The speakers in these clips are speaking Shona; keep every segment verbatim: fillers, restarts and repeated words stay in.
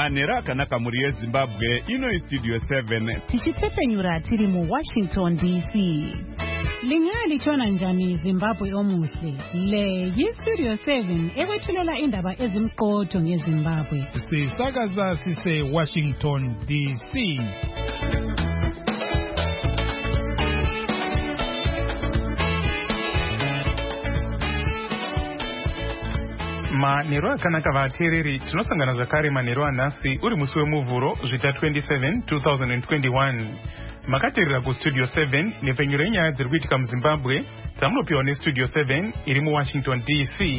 manera kanaka muri Zimbabwe ino studio seven tichitefenyura tiri mu Washington D C. Lingali chona njani Zimbabwe omuhle le yi studio seven ekwethulela indaba ezimqotho ngeZimbabwe sisakaza sise Washington D C. Manero akanaka vateereri tinosangana zvakare manero anhasi uri musi wemuvhuro zvita twenty-seven two thousand twenty-one. Makateerera kustudio seven nepfenyuro yenyaya dziri kuitika muZimbabwe dzamunopiwa nestudio seven iri muWashington D C.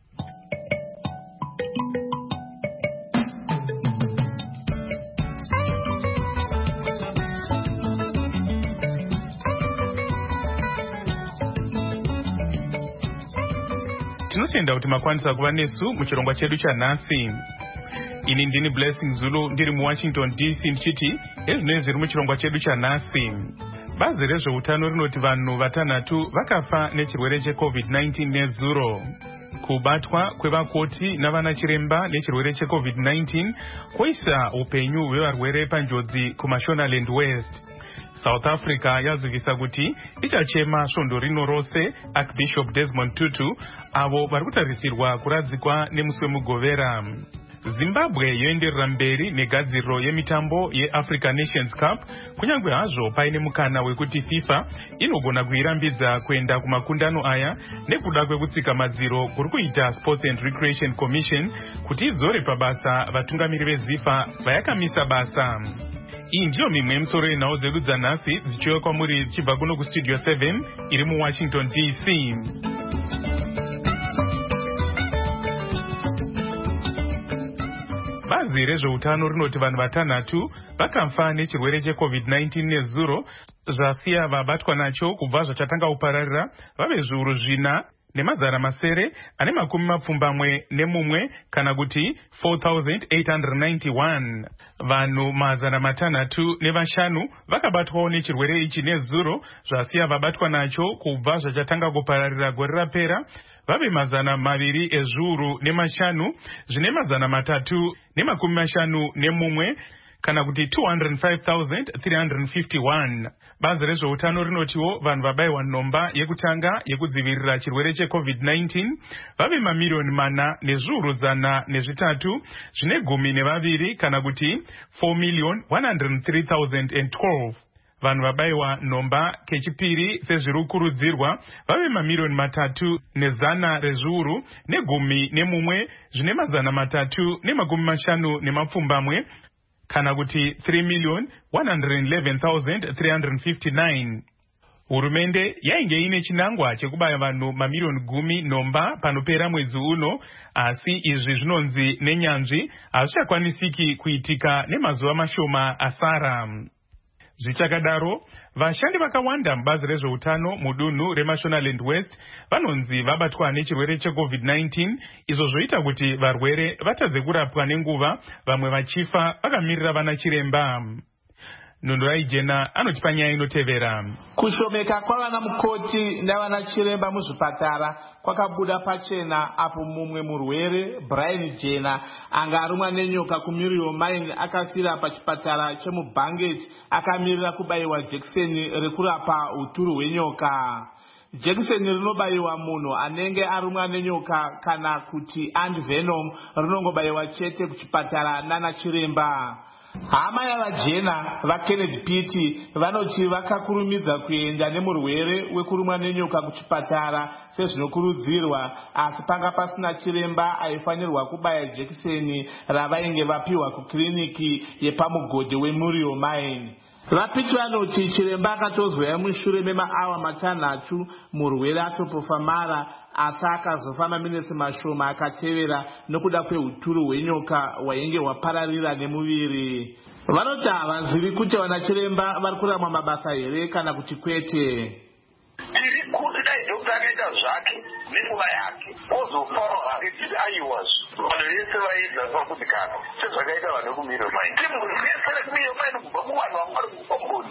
Tinotenda kuti makwanisa kuva nesu muchirongwa chedu chanhasi. Ini ndini Blessing Zulu ndiri muWashington D C ndichiti ezvinenge zviri muchirongwa chedu chanhasi. Bazi rezveutano rinoti vanhu vatanhatu vakafa nechirwere checovid nineteen nezuro. Kubatwa kwevakoti navana chiremba nechirwere checovid nineteen koisa upenyu hwevarwere panjodzi kuMashonaland West. South Africa yazivisa kuti ichachema svondo rino rose Archbishop Desmond Tutu avo vari kutarisirwa kuradzikwa nemusi wemugovera. Zimbabwe yoenderera mberi negadziriro yemitambo yeAfrica Nations Cup kunyange hazvo paine mukana wekuti FIFA inogona kuirambidza kuenda kumakundano aya nekuda kwekutsika madziro kuri kuita Sports and Recreation Commission kuti idzore pabasa vatungamiri veZIFA vayakamisa basa. Iyi ndiyo mimwe yemisoro yenhau dzedu dzanhasi dzichiuya kwamuri dzichibva kuno kustudio seven iri muWashington D C. Bazi rezveutano rinoti vanhu vatanhatu vakafa nechirwere checovid nineteen nezuro zvasiya vabatwa nacho kubva zvachatanga kupararira vave zviuru zvina nemazana masere ane makumi mapfumbamwe nemumwe kana kuti four thousand eight hundred ninety-one. Vanhu mazana matanhatu nevashanu vakabatwawo nechirwere ichi nezuro zvasiya vabatwa nacho kubva zvachatanga kupararira gore rapera vave mazana maviri ezviuru nemashanu zvine mazana matatu nemakumi mashanu nemumwe kana kuti two hundred five thousand three hundred fifty-one. Bazi rezveutano rinotiwo vanhu vabayiwa nhomba yekutanga yekudzivirira chirwere checovid nineteen vave mamiliyoni mana nezviuru zana nezvitatu zvine gumi nevaviri kana kuti four million one hundred three thousand twelve. Vanhu vabayiwa nhomba kechipiri sezviri kukurudzirwa vave mamiliyoni matatu nezana rezviuru negumi nemumwe zvine mazana matatu nemakumi mashanu nemapfumbamwe kana kuti three million one hundred eleven thousand three hundred fifty-nine. Hurumende yainge ine chinangwa chekubaya vanhu mamiliyoni gumi nhomba panopera mwedzi uno, asi izvi zvinonzi nenyanzvi hazvichakwanisiki kuitika nemazuva mashoma asara. Zvichakadaro, vashandi vakawanda mubazi rezveutano mudunhu reMashonaland West vanonzi vabatwa nechirwere checovid nineteen izvo zvoita kuti varwere vatadze kurapwa nenguva vamwe vachifa vakamirira vana chiremba. Nondora Ijena anotipa nyaya inotevera. Kushomeka kwavana mukoti navana chiremba muzvipatara kwakabuda pachena apo mumwe murwere Brian Jena anga arumwa nenyoka kuMuriel Mine akafira pachipatara chemuBanget akamirira kubayiwa jekiseni rekurapa uturu hwenyoka. Jekiseni rinobayiwa munhu anenge arumwa nenyoka kana kuti antivenom rinongobayiwa chete kuchipatara nana chiremba. Hama yavaJena vaKenneth Pitt vanoti vakakurumidza kuenda nemurwere wekurumwa nenyoka kuchipatara sezvinokurudzirwa, asi panga pasina chiremba aifanirwa kubaya jekiseni ravainge vapiwa kukiriniki yepamugodhi weMuriel Mine. Vapitt vanoti chiremba akatozwaya mushure memaawa matanhatu murwere atopofa mara, asi akazofa maminitsi mashoma akatevera nokuda kweuturu hwenyoka hwainge hwapararira nemuviri. Vanoti havazivi kuti vana chiremba vari kurama mabasa here kana kuti kwete. Kuti dai dokta akaita zvake nenguva yake ozofawo akiti aiwas vanhu vese vaedza pakudikana sezvakaita vanhu kuMuriel Mine. Timu vese vekuMuriel Mine kubva kuvanhu vavari kukombozi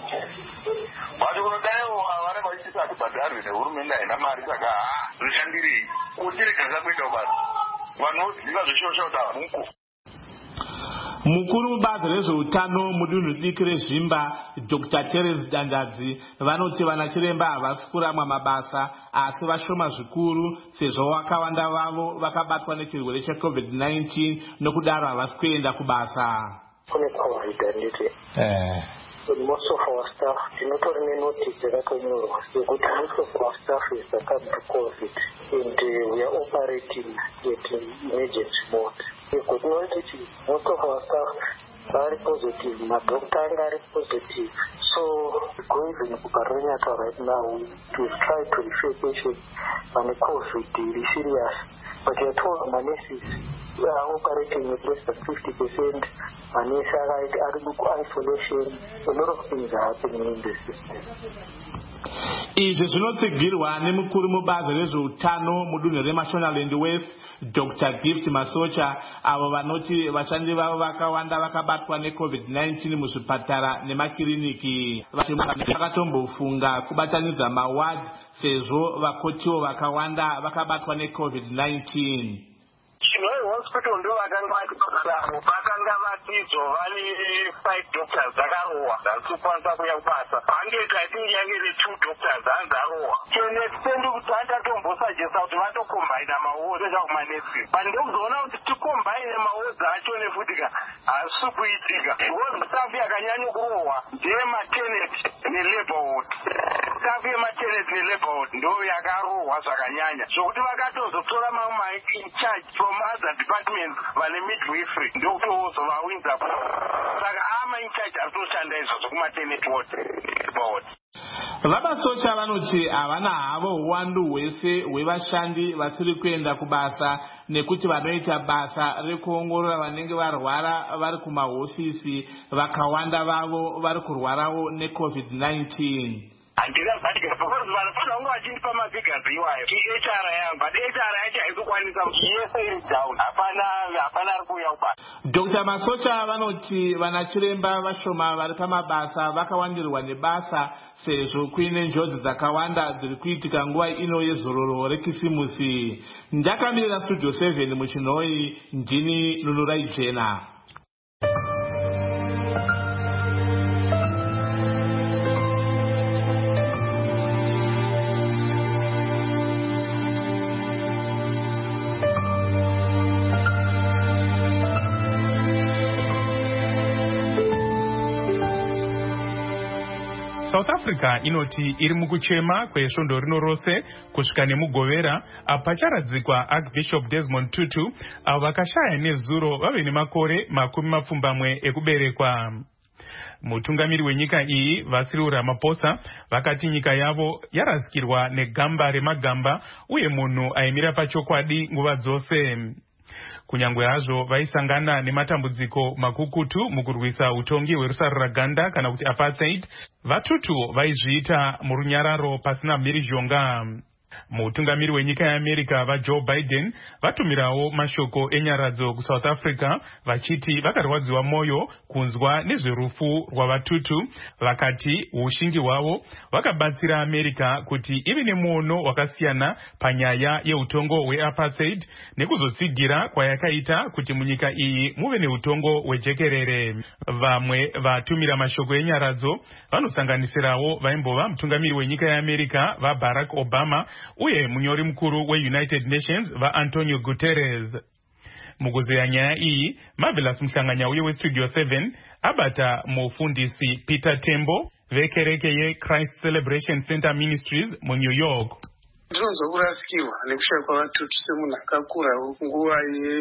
vacho kunodaiwo vari vachiita atibhadharwe nehurumende haina mari saka zvishandirei kuti regaza kuenda kuvanhu vanhu voziva zveshosha kuti hamuko. Mukuru mubazi rezveutano mudunhu diki rezvimba Doctor Terence Dandadzi vanoti vanachiremba havasi kuramwa mabasa asi vashoma zvikuru sezvo vakawanda vavo vakabatwa nechirwere checovid nineteen nokudaro havasi kuenda kubasa. Kune COVID handiti. Eh. Most of our staff, tinotorine notice yakatonyorwa yekuti most of our staff is succumbed to COVID and uh, we are operating at emergency mode. Kuti most of our staff are positive, madoctor are positive. So going in Bukaranyaka right now to try to refer patients on the COVID is serious. But we are told nurses we are operating with less than fifty percent. Nurses are in isolation. A lot of things are happening in the system. Izvi zvinotsigirwa nemukuru mubazi rezveutano mudunhu reMashonaland West Doctor Gift Masocha avo vanoti vashandi vavo vakawanda vakabatwa necovid nineteen muzvipatara nemakiriniki vakatombofunga kubatanidza maward sezvo vakotiwo vakawanda vakabatwa necovid nineteen. Chinoe hospital ndo vakanga vatibasa vakanga vatidzo vane five doctors dzakarohwa dzakukwanisa kuya kubasa handeti I think yange the two doctors dzarohwa chene extend kuti vakatombosuggesta kuti vatokombaina mawards ezvakumanesi but ndokuzoona kuti tikombaine mawards acho nefutika hazisi kuitika because staff yakanyanya kurohwa ndeyemateneti nelabor ward. Staff yemateneti nelabor ward ndo yakarohwa zvakanyanya zvokuti vakatozotora mamwe in charge from other departments vane midwifery ndokutozovawinza saka ama in charge aritoshanda izvozvo kumateneti ward. Vamasocha vanoti havana havo uwandu hwese hwevashandi vasiri kuenda kubasa nekuti vanoita basa rekuongorora vanenge varwara vari kumahofisi vakawanda vavo vari kurwarawo necovid nineteen. Andira badika because vanofana kunge vachindipa mafigures iwayo H R yangu but H R yacho haizokwanisa yese iri down hapana hapana ari kuuya kubasa. Doctor Masocha vanoti vanachiremba vashoma vari pamabasa vakawandirwa nebasa sezvo kuine njodzi dzakawanda dziri kuitika nguva ino yezororo rekisimusi. Ndakamirira Studio seven muchinhoi ndini Nunurai Jena. South Africa inoti iri mukuchema kwesvondo rino rose kusvika nemugovera pacharadzikwa Archbishop Desmond Tutu avo vakashaya nezuro vave nemakore makumi mapfumbamwe ekuberekwa. Mutungamiri wenyika iyi Vasiri Ramaphosa vakati nyika yavo yarasikirwa negamba remagamba uye munhu aimira pachokwadi nguva dzose. Kunyangwe hazvo vaisangana nematambudziko makukutu mukurwisa utongi hwerusaruraganda kana kuti apartheid, vatutu vaizviita murunyararo pasina mhirizhonga. Mutungamiri wenyika yeAmerica vaJoe Biden vatumirawo mashoko enyaradzo kuSouth Africa vachiti vakarwadziwa moyo kunzwa nezverufu rwavatutu, vakati ushingi hwavo vakabatsira America kuti ive nemuono wakasiyana panyaya yeutongo hweapartheid nekuzotsigira kwayakaita kuti munyika iyi muve neutongo hwejekerere. Vamwe vatumira mashoko enyaradzo vanosanganisirawo vaimbova mutungamiri wenyika yeAmerica vaBarack Obama uye munyori mukuru weUnited Nations vaAntonio Guterres. Mukuzeya nyaya iyi, Marvelous Mhlanganya uye weStudio seven abata mufundisi Peter Tembo vekereke yeChrist Celebration Center Ministries muNew York. Ndinonzwa kurasikirwa nekushaya kwavatutu semunhu akakura nguva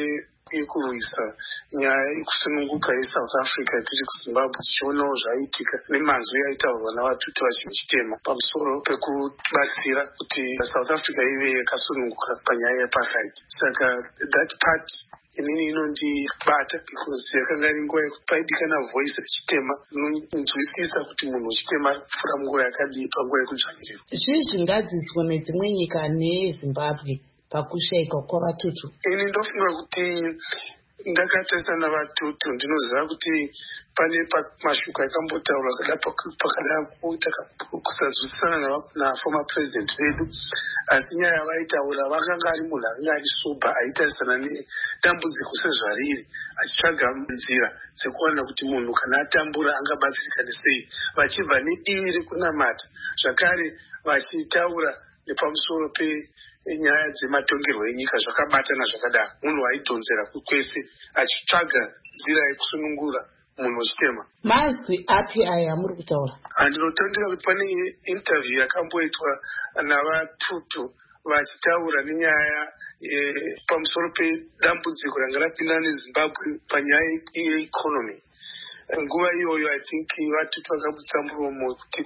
yekurwisa nyaya yekusununguka yeSouth Africa tiri kuZimbabwe tichionawo zvaiitika nemanzwi aitaurwa navatutu vachitema pamusoro pekubatsira kuti South Africa ive yakasununguka panyaya yeapartheid. Saka that part inini inondibata because yakanga iri nguva yekuti paidikana voice rechitema inonzwisisa kuti munhu wechitema kupfuura munguva yakadii panguva yekudzvanyirira. Zvii zvingadzidzwa nedzimwe nyika neZimbabwe pakushayika kwavatutu? Ini ndofunga kuti ndakatarisa navatutu ndinoziva kuti pane mashoko akambotaurwa kada pakada kuita kusazwisisana naformer president vedu, asi nyaya yavaitaura vakanga ari munhu akanga ari soba aitarisana nedambudziko sezvariri, achitsvaga nzira dzekuona kuti munhu kana atambura angabatsirikane sei, vachibva nedivi rekunamata zvakare vachitaura nepamusoro penyaya dzematongerwo enyika zvakabatana zvakadaro. Munhu aidhonzera kwese achitsvaga nzira yekusunungura munhu wechitema. Mazwi api aya muri kutaura? Handinotondera kuti pane interview yakamboitwa navatutu vachitaura nenyaya pamusoro pedambudziko ranga rapinda neZimbabwe panyaya yeeconomy. Nguva iyoyo I think vatutu vakabudisa muromo kuti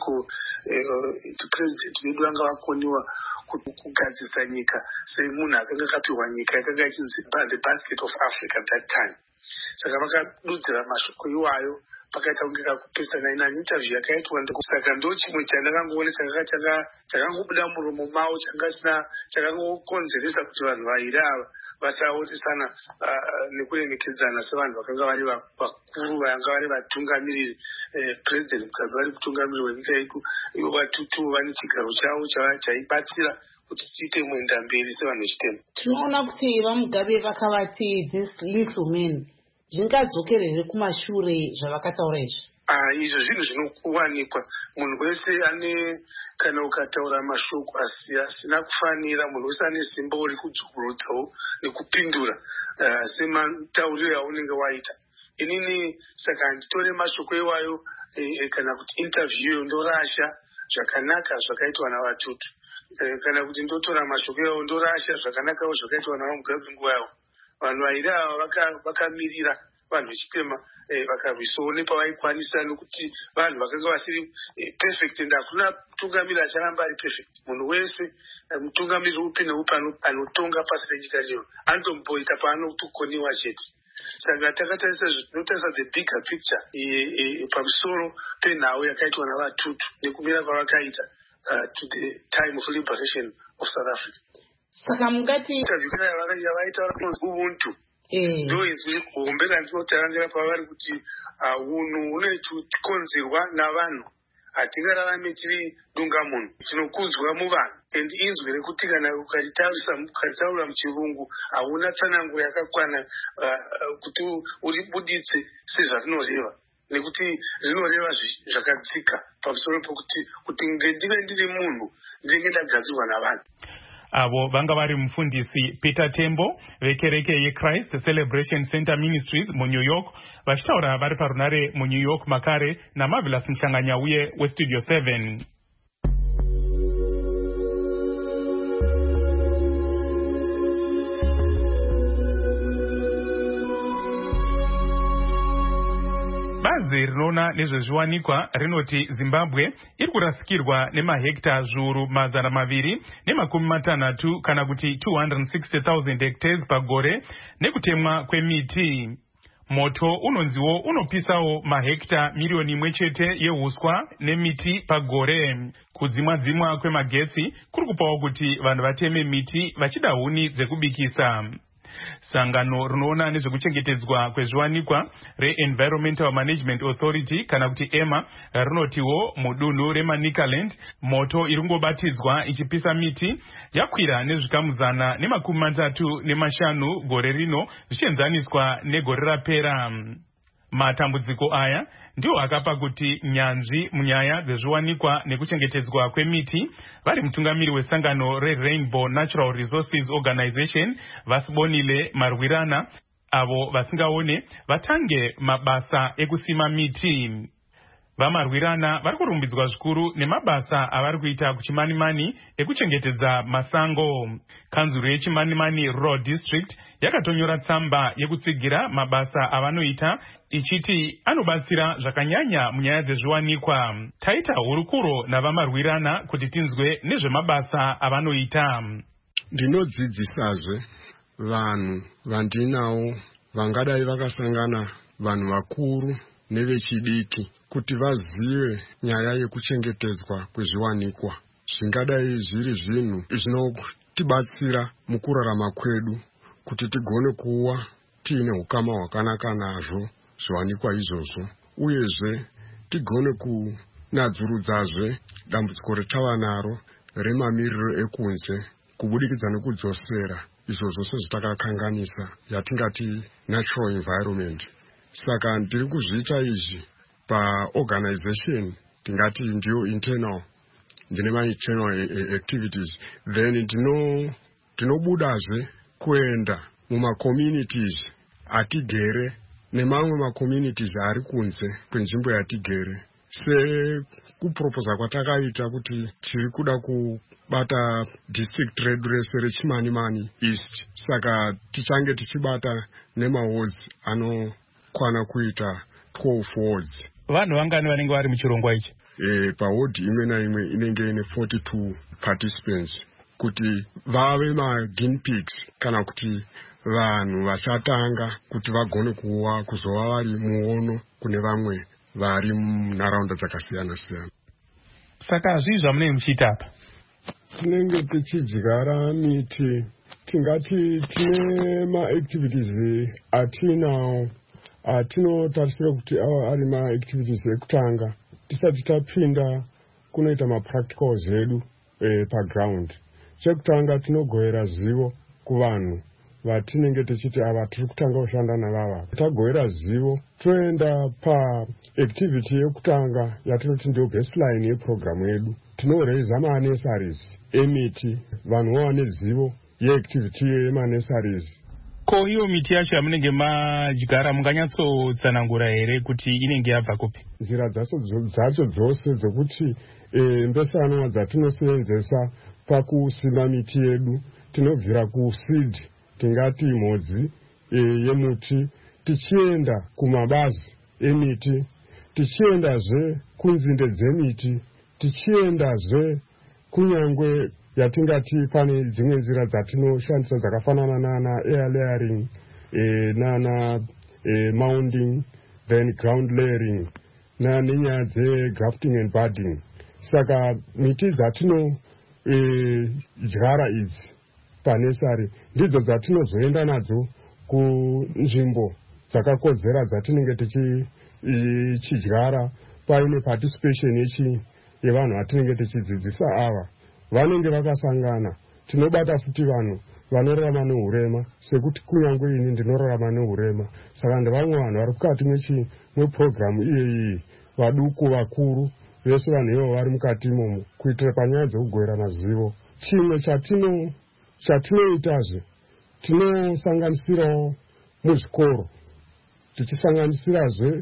president vedu vanga vakoniwa kugadzisa nyika semunhu akanga akapiwa nyika yakanga ichinzi the basket of Africa at that time. Saka vakadudzira mashoko iwayo pakaita kunge kakupesana ina interview yakaitwa. Saka ndo chimwe chandakangoona chakangobuda muromo mavo changasina chakangokonzeresa kuti vanhu vairi ava vasaonesana nekuremekedzana sevanhu vakanga vari vakuru vanga vari vatungamiriri. President Mugabe vari kutungamiriri wenyika yedu, ivo vatutu vane chigaro chavo chaibatsira kuti tiite muenda mberi sevanhu vechitema. Tinoona kuti vaMugabe vakavati this little men zvingadzokere kumashure zvavakataura izvi. Ah, izvo zvinhu zvinokuwanikwa. Munhu wese ane kana ukataura mashoko asina kufanira, munhu wese ane simba uri kudzokorodzawo nekupindura sematauriro yaunenge waita. Inini saka handitore mashoko iwayo kana kuti interview ndorasha zvakanaka zvakaitwa navatutu. Kana kuti ndotora mashoko iwayo ndorasha zvakanakawo zvakaitwa navaMugabe nguva yavo. Vanhu vairi ava vakamirira vanhu vechitema vakarwisawo nepavaikwanisa, nokuti vanhu vakanga vasiri perfect and hakuna mutungamiri acharamba ari perfect. Munhu wese mutungamiri upi neupi anotonga pasi renyika rino anotomboita paanotokoniwa chete. Saka takatarisa zvinotarisa the bigger picture pamusoro penhau yakaitwa navatutu nekumira kwavakaita to the time of liberation of South Africa. Saka mungati interview yavaita kunzi ubuntu ndo izwi hombe randinotarangira pavari kuti unhu hunokonzerwa navanhu. Hatingararame tiri dunga munhu, tinokunzwa muvanhu. And inzwi rekuti kana ukaritaura muchirungu hauna tsanangudzo yakakwana kuti uribuditse sezvarinoreva, nekuti zvinoreva zvakadzika pamusoro pokuti kuti ndive ndiri munhu ndinenge ndagadzirwa navanhu. Avo vanga vari mufundisi Peter Tembo vekereke yeChrist Celebration Center Ministries mu New York, vachitaura vari parunare mu New York makare naMarvelous Mhlanganyauye weStudio seven. Bazi rinoona nezvezviwanikwa rinoti Zimbabwe iri kurasikirwa nemahekta zviuru mazana maviri nemakumi matanhatu kana kuti two hundred sixty thousand hectares pagore nekutemwa kwemiti. Moto unonziwo unopisawo mahekta milioni imwe chete yeuswa nemiti pagore. Kudzimwa-dzimwa kwemagetsi kuri kupawo kuti vanhu vateme miti vachida huni dzekubikisa. Sangano rinoona nezvekuchengetedzwa kwezviwanikwa reEnvironmental Management Authority kana kuti E M A rinotiwo mudunhu reManicaland moto iringobatidzwa ichipisa miti yakwira nezvikamu zana nemakumi matatu nemashanu gore rino zvichienzaniswa negore rapera. Matambudziko aya ndiwo akapa kuti nyanzvi munyaya dzezviwanikwa nekuchengetedzwa kwemiti vari mutungamiri wesangano reRainbow Natural Resources Organization Vasibonile Marwirana avo vasingaone vatange mabasa ekusima miti. VaMarwirana vari kurumbidzwa zvikuru nemabasa avari kuita kuChimanimani ekuchengetedza masango. Kanzuru yeChimanimani Rural District yakatonyora tsamba yekutsigira mabasa avanoita ichiti anobatsira zvakanyanya munyaya dzezviwanikwa. Taita hurukuro navaMarwirana kuti tinzwe nezvemabasa avanoita. Ndinodzidzisazve vanhu vandinawo vangadai vakasangana vanhu vakuru nevechidiki kuti vazive nyaya yekuchengetedzwa kwezviwanikwa. Zvingadai zviri zvinhu zvinotibatsira mukurarama kwedu kuti tigone kuwa tiine ukama hwakanaka nazvo zviwanikwa izvozvo, uyezve tigone kunadzurudzazve dambudziko retava naro remamiriro ekunze kubudikidza nekudzosera izvo zvose zvatakakanganisa yatingati natural environment. Saka ndiri kuzviita izvi paorganization tingati ndiyo internal, ndine ma-internal activities, then ndino tinobudazve kuenda muma-communities atigere nemamwe ma-communities ari kunze kwenzvimbo yatigere. Sekuproposa kwatakaita kuti tiri kuda kubata district redu rese reChimanimani East, saka tichange tichibata nemawards anokwana kuita twelve wards. Vanhu vangani vanenge vari muchirongwa ichi? E, paward imwe naimwe inenge ine forty-two participants, kuti vave ma-guinea pigs kana kuti vanhu vachatanga kuti vagone kuwa kuzova vari muono kune vamwe vari munharaunda dzakasiyana siyana. Saka zvii zvamunenge muchiita apa? Tinenge tichidyara miti, tingati tine ma-activities atinawo atinotarisira kuti ava ari ma-activities ekutanga. Tisati tapinda kunoita ma-practicals edu e, paground. Chekutanga tinogohera zivo kuvanhu vatinenge tichiti ava tiri kutanga kushanda navava. Tagohera zivo toenda pa-activity yekutanga yatinoti ndiyo baseline yeprogramu yedu. Tinoraisa ma-nurseries emiti, vanhu vawane zivo yeactivity yema-nurseries. Ko iyo miti yacho yamunenge madyara munganyatsotsanangura here kuti inenge yabva kupi? Nzira dzacho dzose dzokuti e, mbesanwa dzatinosevenzesa pakusima miti yedu, tinobvira kuseed, tingati mhodzi e, yemuti, tichienda kumabazi emiti, tichiendazve kunzinde dzemiti, tichiendazve kunyangwe yatingati pane dzimwe nzira dzatinoshandisa dzakafanana nana air layering e, nana e, mounding, then ground layering, nenyaya dzegrafting and budding. Saka miti dzatino e, dyara idzi panesari ndidzo dzatinozoenda nadzo kunzvimbo dzakakodzera dzatinenge tichidyara paine participation yechi yevanhu vatinenge tichidzidzisa ava. Vanenge vakasangana, tinobata futi vanhu vanorarama nehurema, sekuti kunyangwe ini ndinorarama nehurema. Saka ndevamwe vanhu vari mukati mweprogramu iyeyi, vaduku vakuru vese vanhu ivo vari mukati imomo, kuitira panyaya dzekugoverana zivo. Chimwe chatino chatinoitazve tinosanganisirawo muzvikoro, tichisanganisirazve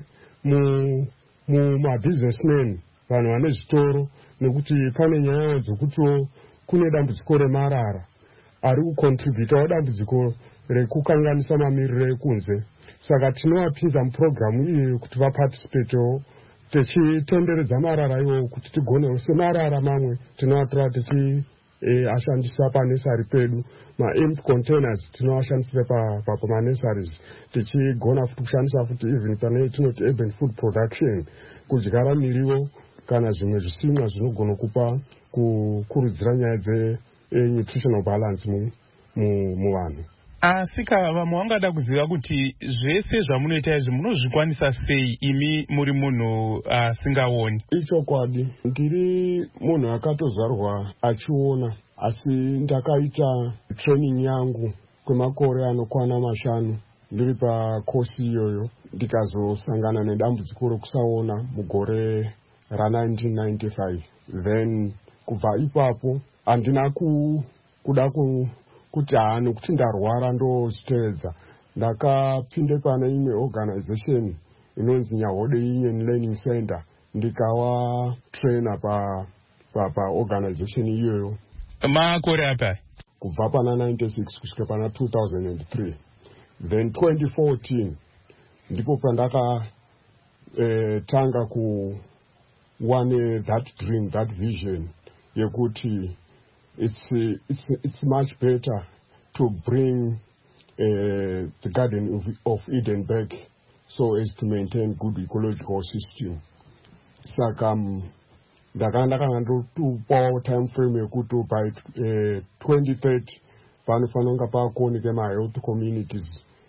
mumabusinessmen, vanhu vane zvitoro, nekuti pane nyaya dzokutiwo kune dambudziko remarara ari kukontributawo dambudziko rekukanganisa mamiriro ekunze. Saka tinovapinza muprogramu iyoyo kuti vaparticipatewo, tichitenderedza marara iwo kuti tigonewo semarara mamwe tinovatora tichi e, ashandisa panesari pedu. Ma-empty containers tinovashandisira pamanesaries, tichigona futi kushandisa futi even pane tinoti urban food production, kudyara miriwo kana zvimwe zvisimwa zvinogona kupa kukurudzira nyaya dze-nutritional balance muvanhu. Asika vamwe vangada kuziva kuti zvese zvamunoita izvi munozvikwanisa sei imi muri munhu asingaoni? Ichokwadi, ndiri munhu akatozvarwa achiona, asi ndakaita training yangu kwemakore anokwana mashanu ndiri pakosi iyoyo, ndikazosangana nedambudziko rekusaona mugore ra-nineteen ninety-five. Then kubva ipapo handina kuda kuti haa nekuti ndarwara ndozvitevedza. Ndakapinde pane imwe organization inonzi Nyahode Union Learning Center, ndikawa trainer pa pa pa organization iyoyo. Makore apa? Kubva pana ninety-six kusvika pana two thousand three. Then twenty fourteen ndipo pandaka eh, tanga ku one that dream, that vision yekuti it's it's it's much better to bring uh, the Garden of, of Eden back so as to maintain good ecological system. Saka ndakanda kana ndotupawo time frame yekuti by uh, twenty thirty panofanonga pakuoneke ma health communities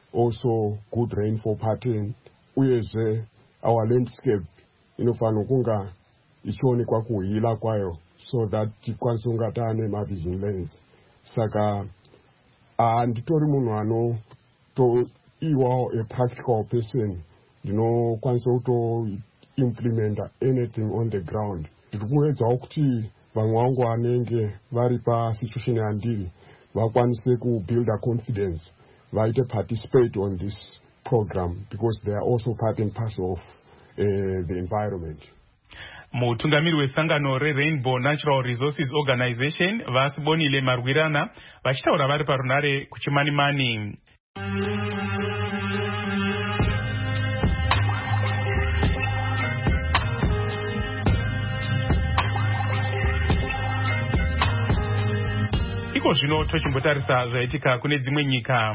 also good rainfall pattern, uyezve our landscape inofanira kunga ichionekwa kuhila kwayo so that tikwanise kunga taane mavision lens. Saka handitori munhu anotoiwawo a practical person ndinokwanisa kuto implementa anything on the ground. Ndiri kuedzawo kuti vamwe vangu vanenge vari pasituation yandiri vakwanise kubuild a confidence vaite participate on this program because they are also part and parcel of uh, the environment. Mutungamiri wesangano reRainbow Natural Resources Organization Vasibonile Marwirana vachitaura vari parunare kuchimanimani. Iko zvino tochimbotarisa zvaitika kune dzimwe nyika.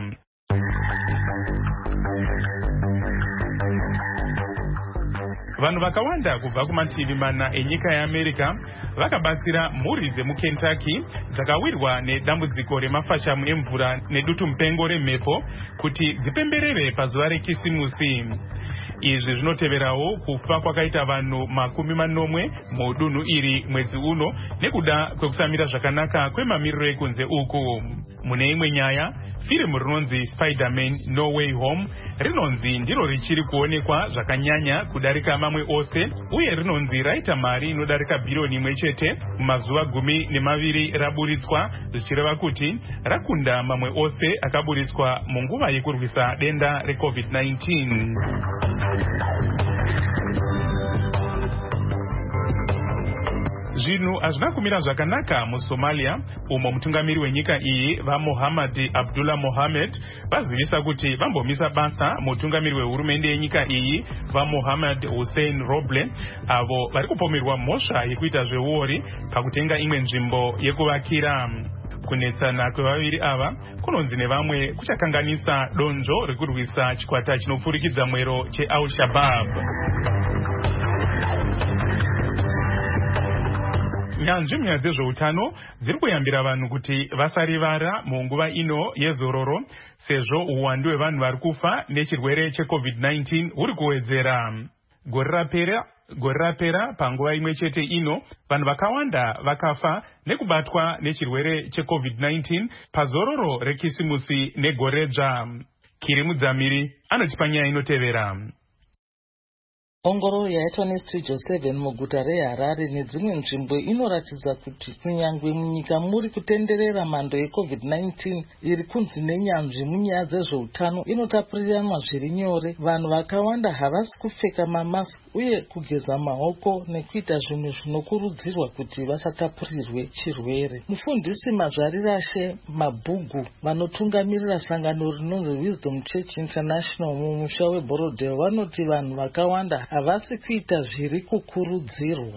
Vanhu vakawanda kubva kumativi mana enyika yeAmerica vakabatsira mhuri dzemuKentucky dzakawirwa nedambudziko remafashamu emvura nedutu mupengo remhepo kuti dzipemberere pazuva rekisimusi. Izvi zvinoteverawo kufa kwakaita vanhu makumi manomwe mudunhu iri mwedzi uno nekuda kwekusamira zvakanaka kwemamiriro ekunze uku. Mune imwe nyaya, firimu rinonzi Spider-Man No Way Home rinonzi ndiro richiri kuonekwa zvakanyanya kudarika mamwe ose, uye rinonzi raita mari inodarika bhiriyoni imwe chete mumazuva gumi nemaviri raburitswa, zvichireva kuti rakunda mamwe ose akaburitswa munguva yekurwisa denda recovid nineteen. Zvinhu hazvina kumira zvakanaka muSomalia, umo mutungamiri wenyika iyi vaMohammad Abdullah Mohamed vazivisa kuti vambomisa basa mutungamiri wehurumende yenyika iyi vaMohammad Hussein Roble, avo vari kupomerwa mhosva yekuita zveuori pakutenga imwe nzvimbo yekuvakira. Kunetsana kwevaviri ava kunonzi nevamwe kuchakanganisa donzvo rekurwisa chikwata chinopfurikidza mwero cheAl-Shabaab. Nyanzvi munyaya dzezveutano dziri kuyambira vanhu kuti vasarivara munguva ino yezororo, sezvo uwandu hwevanhu vari kufa nechirwere checovid nineteen huri kuwedzera. Gore rapera gore rapera panguva imwe chete ino vanhu vakawanda vakafa nekubatwa nechirwere checovid nineteen pazororo rekisimusi negoredzva. Kiri Mudzamiri anotipa nyaya inotevera. Ongororo yaitwa nestudio seven muguta reHarare nedzimwe nzvimbo inoratidza kuti kunyangwe munyika muri kutenderera mhando yecovid nineteen iri kunzi nenyanzvi munyaya dzezveutano inotapuriranwa zviri nyore. Vanhu vakawanda havasi kupfeka mamaski uye kugeza maoko nekuita zvinhu zvinokurudzirwa kuti vasatapurirwe chirwere. Mufundisi Mazvarirashe Mabhugu vanotungamirira sangano rinonzi Wisdom Church International mumusha weBorodale vanoti vanhu vakawanda havasi kuita zviri kukurudzirwa.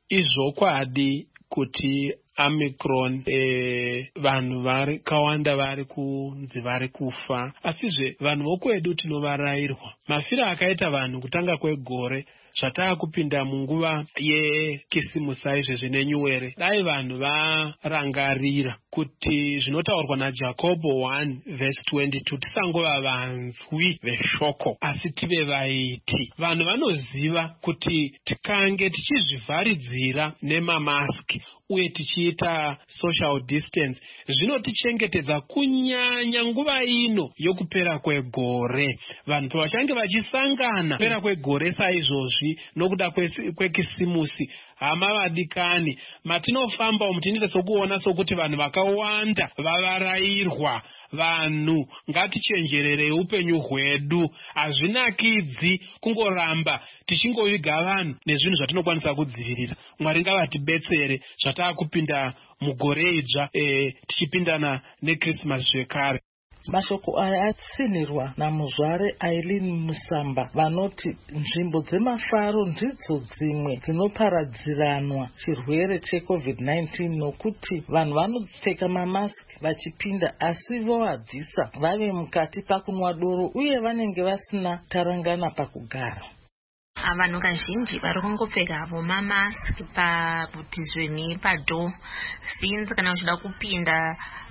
Izvokwadi kuti Omicron e, vanhu vari kawanda vari kunzi vari kufa, asizve vanhu vokwedu tinovarayirwa. Mafira akaita vanhu kutanga kwegore zvatakupinda munguva yekisimusi izvezvi nenyuwere, dai vanhu varangarira kuti zvinotaurwa naJakobo one verse twenty-two tisangova vanzwi veshoko asi tive vaiti. Vanhu vanoziva kuti tikange tichizvivharidzira nemamaski uye tichiita social distance zvinotichengetedza kunyanya nguva ino yokupera kwegore. Vanhu pavachange vachisangana kupera kwegore saizvozvi nokuda kwekisimusi, hama vadikani, matinofamba umu tinoita sokuona sokuti vanhu vakawanda vavarayirwa. Vanhu ngatichenjerere upenyu hwedu. Hazvinakidzi kungoramba tichingoviga vanhu nezvinhu zvatinokwanisa kudzivirira. Mwari ngavatibetsere zvatakupinda mugore idzva e, tichipindana neChristmas zvekare. Mashoko aya atsinirwa namuzvare Aileen Musamba vanoti nzvimbo dzemafaro ndidzo dzimwe dzinoparadziranwa chirwere checovid nineteen nokuti vanhu vanopfeka mamaski vachipinda asi vovabvisa vave mukati pakunwa doro uye vanenge vasina tarangana pakugara. Vanhu kazhinji vari kungopfeka havo mamaski pabhutizweni padho since kana uchida kupinda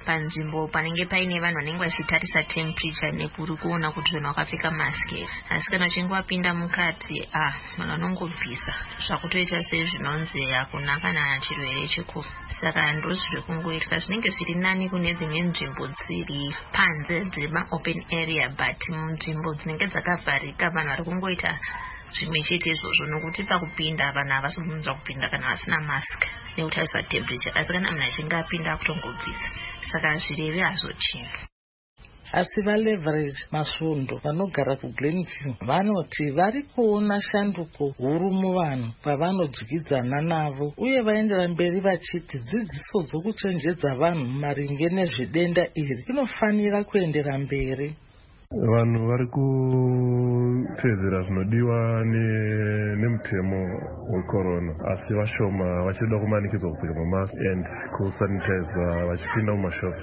panzvimbo panenge paine vanhu vanenge vachitarisa temperature nekuri kuona kuti vanhu vakapfeka mask here. Asi kana uchinge wapinda mukati ah vanhu vanongobvisa zvakutoita sezvinonzi hakuna kana chirwere checovid. Saka ndozviri kungoitika zvinenge zviri nani kune dzimwe nzvimbo dziri panze dzema open area, but munzvimbo dzinenge dzakavharika vanhu vari kungoita zvimwe chete izvozvo, nokuti pakupinda vanhu havasibvunza kupinda kana vasina mask nekutarisa temperature. Asi kana munhu achinge apinda akutongobvisa, saka zvireve hazvo chinhu. Asi vaLeverage Masvondo vanogara kuGlenview vanoti vari kuona shanduko huru muvanhu pavanodyidzana navo, uye vaendera mberi vachiti dzidziso dzokuchenjedza vanhu maringe nezvedenda iri inofanira kuendera mberi. Vanhu vari kutedzera zvinodiwa nemutemo wecorona, asi vashoma vachida kumanikidzwa kupfeka mamask and kusanitizer vachipinda mumashops.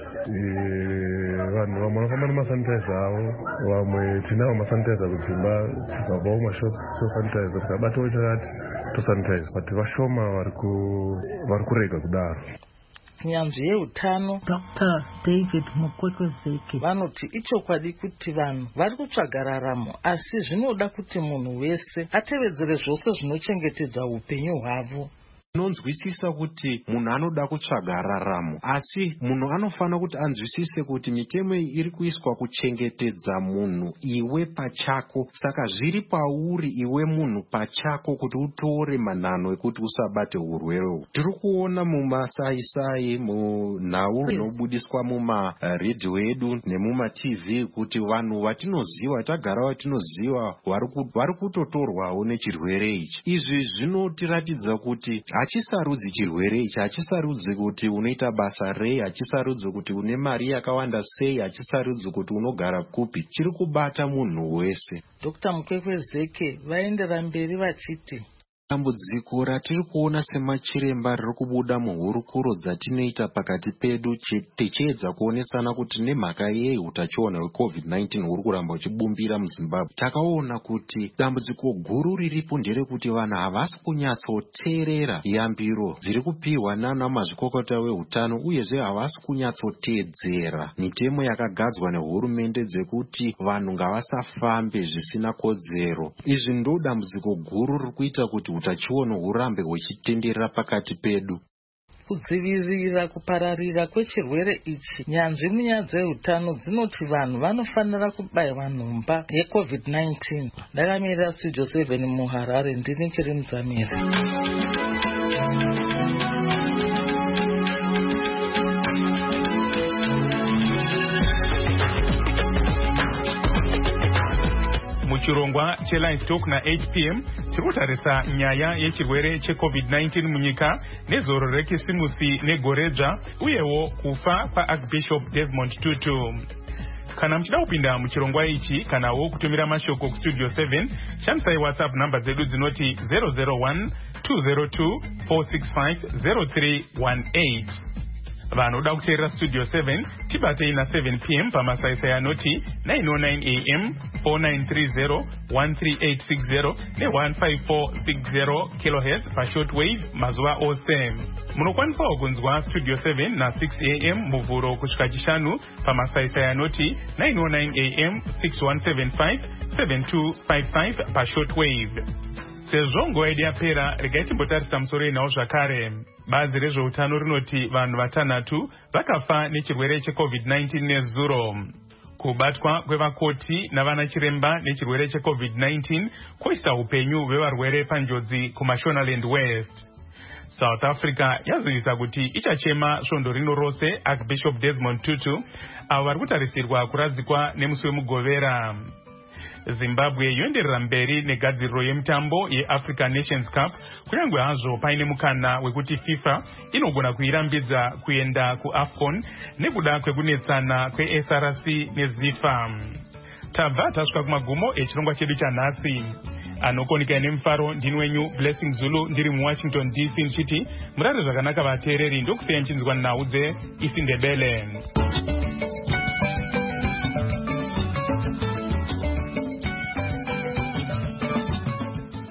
Vanhu vamwe vanofamba nemasanitizer avo, vamwe tinawo masanitizer kudzimba, tikabvawo mumashops tosanitizer, tikabatawo chakati tosanitizer, but vashoma vari kurega kudaro. Nyanzvi yeutano Doctor David Mukwekwezeke vanoti ichokwadi kuti vanhu vari kutsvaga raramo, asi zvinoda kuti munhu wese atevedzere zvose zvinochengetedza upenyu hwavo. Nonzwisisa kuti munhu anoda kutsvaga raramo, asi munhu anofana kuti anzwisise kuti mitemo iri kuiswa kuchengetedza munhu iwe pachako. Saka zviri pauri iwe munhu pachako kuti utore manhano ekuti usabate urwere. Tiri kuona mumasaisai, munhau inobudiswa mumaredhiyo edu nemuma-tv kuti vanhu vatinoziva, tagara vatinoziva vari kutotorwawo nechirwere ichi. Izvi zvinotiratidza kuti hachisarudzi chirwere ichi, hachisarudzi kuti unoita basa rei, hachisarudzi kuti une mari yakawanda sei, hachisarudzi kuti unogara kupi, chiri kubata munhu wese. Doctor Mukwekwezeke vaendera mberi vachiti dambudziko ratiri kuona semachiremba riri kubuda muhurukuro dzatinoita pakati pedu tichiedza kuonesana kuti nemhaka yei utachiona hwecovid nineteen huri kuramba uchibumbira muZimbabwe. Takaona kuti dambudziko guru riripo nderekuti vanhu havasi kunyatsoteerera yambiro dziri kupiwa nana mazvikokota veutano, uyezve havasi kunyatsoteedzera mitemo yakagadzwa nehurumende dzekuti vanhu ngavasafambe zvisina kodzero. Izvi ndo dambudziko guru riri kuita kuti utachiona hurambe huchitenderera pakati pedu. Kudzivirira kupararira kwechirwere ichi, nyanzvi munyaya dzeutano dzinoti vanhu vanofanira kubayirwa nhomba yecovid nineteen. Ndakamirira Studio seven muHarare, ndini Kiri Mudzamiri. Muchirongwa cheLive Talk na eight p m tiri kutarisa nyaya yechirwere checovid nineteen munyika nezoro rekisimusi negoredzva, uyewo kufa kwaArchbishop Desmond Tutu. Kana muchida kupinda muchirongwa ichi kanawo kutumira mashoko kustudio seven, shandisai WhatsApp namba dzedu dzinoti zero zero one two zero two four six five zero three one eight. Vanoda kuteerera Studio seven tibatei na seven p m pamasaisai anoti nine oh nine a m four nine three zero one three eight six zero ne one five four six zero kilohertz pashortwave mazuva ose. Munokwanisawo kunzwa Studio seven na six a m muvhuro kusvika chishanu pamasaisai anoti nine oh nine a m six one seven five seven two five five pashortwave. Sezvo nguva yedu yapera, regai timbotarisa musoro inawo zvakare. Bazi rezveutano rinoti vanhu vatanhatu vakafa nechirwere checovid nineteen nezuro. Kubatwa kwevakoti navana chiremba nechirwere checovid nineteen koisa upenyu hwevarwere panjodzi kuMashonaland West. South Africa yazivisa kuti ichachema svondo rino rose Archbishop Desmond Tutu avo vari kutarisirwa kuradzikwa nemusi wemugovera. Zimbabwe yoenderera mberi negadziriro yemutambo yeAfrican Nations Cup, kunyange hazvo paine mukana wekuti FIFA inogona kuirambidza kuenda kuAFCON nekuda kwekunetsana kweS R C neZIFA. Tabva tasvika kumagumo echirongwa chedu chanhasi. Anokonika nemufaro ndini wenyu Blessing Zulu, ndiri muWashington D C ndichiti murare zvakanaka vateereri, ndokusiyai muchinzwa nhau dzeIsindebele.